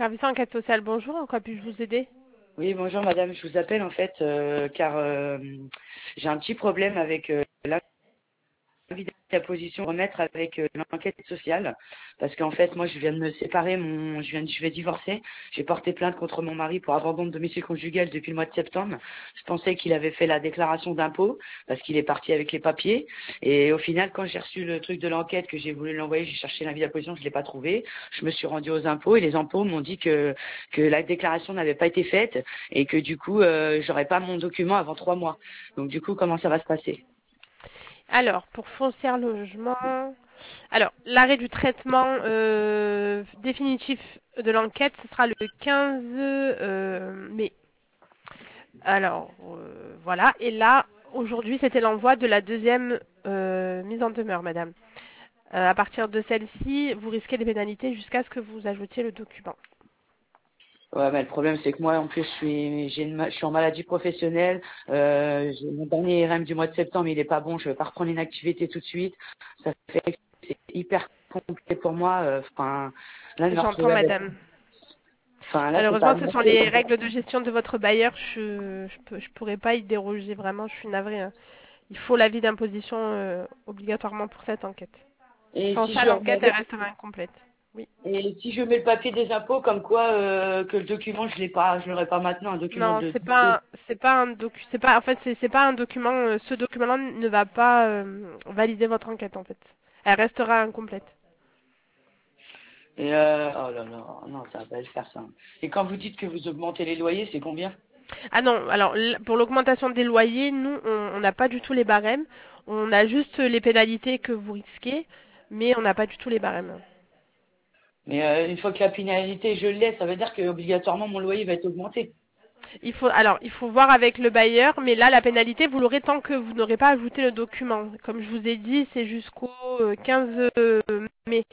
Service enquête sociale, bonjour, en quoi puis-je vous aider? Oui, bonjour madame, je vous appelle en fait car j'ai un petit problème avec l'avis d'apposition remettre avec l'enquête sociale parce qu'en fait moi je viens de me séparer, je vais divorcer, j'ai porté plainte contre mon mari pour abandon de domicile conjugal depuis le mois de septembre. Je pensais qu'il avait fait la déclaration d'impôt parce qu'il est parti avec les papiers et au final quand j'ai reçu le truc de l'enquête que j'ai voulu l'envoyer, j'ai cherché l'avis d'apposition, je l'ai pas trouvé. Je me suis rendue aux impôts et les impôts m'ont dit que la déclaration n'avait pas été faite et que du coup j'aurais pas mon document avant 3 mois. Donc du coup comment ça va se passer? Alors, pour foncière logement, alors l'arrêt du traitement définitif de l'enquête, ce sera le 15 mai. Alors, voilà, et là, aujourd'hui, c'était l'envoi de la deuxième mise en demeure, madame. À partir de celle-ci, vous risquez des pénalités jusqu'à ce que vous ajoutiez le document. Ouais, mais le problème, c'est que moi, en plus, je suis en maladie professionnelle. J'ai mon dernier RM du mois de septembre, il est pas bon. Je vais pas reprendre une activité tout de suite. Ça fait que c'est hyper compliqué pour moi. Enfin, là, de me J'entends, retrouver avec. madame. Enfin, là, c'est pas Malheureusement, ce sont amélioré. les règles de gestion de votre bailleur. Je pourrais pas y déroger, vraiment, je suis navrée, hein. Il faut l'avis d'imposition obligatoirement pour cette enquête. Et Sans si ça, je l'enquête, remets, elle restera incomplète. Oui. et si je mets le papier des impôts, comme quoi que le document, je l'aurai pas maintenant, un document Non, de. c'est pas un docu, c'est pas, en fait, c'est pas un document. Ce document-là ne va pas valider votre enquête, en fait. Elle restera incomplète. Et oh là là, non, ça va pas le faire ça. Et quand vous dites que vous augmentez les loyers, c'est combien? Ah non, alors pour l'augmentation des loyers, nous, on n'a pas du tout les barèmes. On a juste les pénalités que vous risquez, mais on n'a pas du tout les barèmes. Mais une fois que la pénalité, je l'ai, ça veut dire que obligatoirement mon loyer va être augmenté. Il faut voir avec le bailleur, mais là, la pénalité, vous l'aurez tant que vous n'aurez pas ajouté le document. Comme je vous ai dit, c'est jusqu'au 15 mai.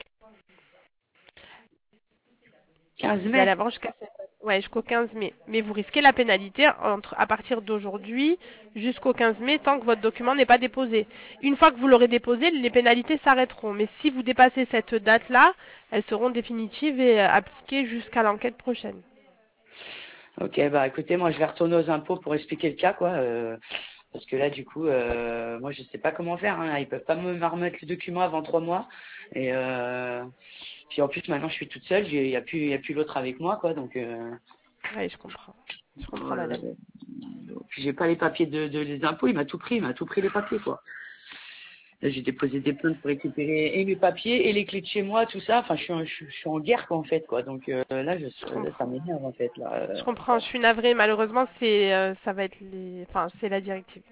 15 Vous allez mai. avoir ouais, jusqu'au 15 mai. Mais vous risquez la pénalité à partir d'aujourd'hui jusqu'au 15 mai tant que votre document n'est pas déposé. Une fois que vous l'aurez déposé, les pénalités s'arrêteront. Mais si vous dépassez cette date-là, elles seront définitives et appliquées jusqu'à l'enquête prochaine. Ok, bah écoutez, moi je vais retourner aux impôts pour expliquer le cas, quoi. Parce que là, du coup, moi je sais pas comment faire. Hein. Ils peuvent pas me remettre le document avant 3 mois. Et puis en plus maintenant je suis toute seule, il y a plus l'autre avec moi, quoi. Donc Oui, je comprends. Je comprends, euh, madame. puis j'ai pas les papiers de les impôts. Il m'a tout pris les papiers, quoi. Là, j'ai déposé des plaintes pour récupérer et mes papiers et les clés de chez moi, tout ça. Enfin, je suis en guerre, quoi, en fait, quoi. Donc Je là, ça comprends. m'énerve, en fait, là. Je comprends, je suis navrée. Malheureusement, ça va être enfin, c'est la directive.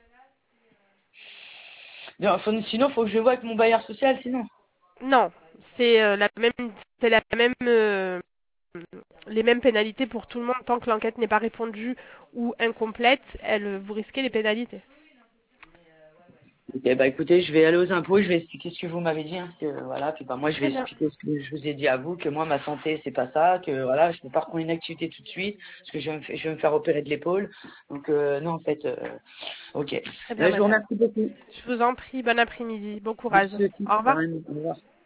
Non, sinon, faut que je vois avec mon bailleur social, sinon. Non, c'est la même, les mêmes pénalités pour tout le monde tant que l'enquête n'est pas répondue ou incomplète. Vous risquez les pénalités. Ok, bah écoutez, je vais aller aux impôts, je vais expliquer ce que vous m'avez dit, hein, que voilà, puis bah moi je vais Très bien. expliquer ce que je vous ai dit à vous, que moi ma santé c'est pas ça, que voilà, je peux pas reprendre une activité tout de suite, parce que je vais me faire opérer de l'épaule. Donc non en fait, ok. Très bien, Là, je vous madame. remercie beaucoup. Je vous en prie. Bon après-midi. Bon courage. Merci aussi, Au revoir. pareil, au revoir.